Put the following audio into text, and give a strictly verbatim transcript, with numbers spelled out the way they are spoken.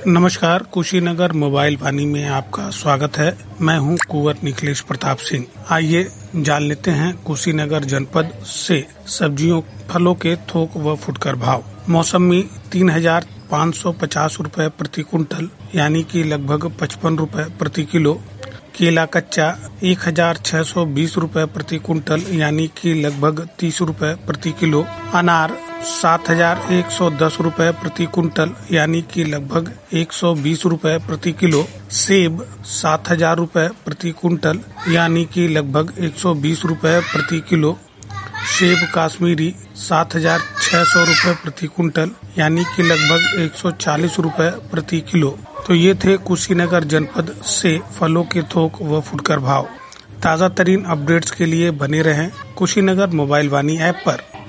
नमस्कार, कुशीनगर मोबाइल वाणी में आपका स्वागत है। मैं हूं कुंवर निखिलेश प्रताप सिंह। आइए जान लेते हैं कुशीनगर जनपद से सब्जियों फलों के थोक व फुटकर भाव। मौसमी तीन हजार पाँच सौ पचास रूपए प्रति कुंटल यानी कि लगभग पचपन रूपए प्रति किलो। केला कच्चा एक हजार छह सौ बीस रूपए प्रति कुंटल यानी कि लगभग तीस रूपए प्रति किलो। अनार सात हजार एक सौ दस रूपए प्रति कुंटल यानी कि लगभग एक सौ बीस रूपए प्रति किलो। सेब सात हजार रूपए प्रति कुंटल यानी कि लगभग एक सौ बीस रूपए प्रति किलो। सेब काश्मीरी सात हजार छह सौ रूपए प्रति कुंटल यानी कि लगभग एक सौ चालीस रूपए प्रति किलो। तो ये थे कुशीनगर जनपद से फलों के थोक व फुटकर भाव। ताज़ा तरीन अपडेट्स के लिए बने रहें कुशीनगर मोबाइल वाणी ऐप पर।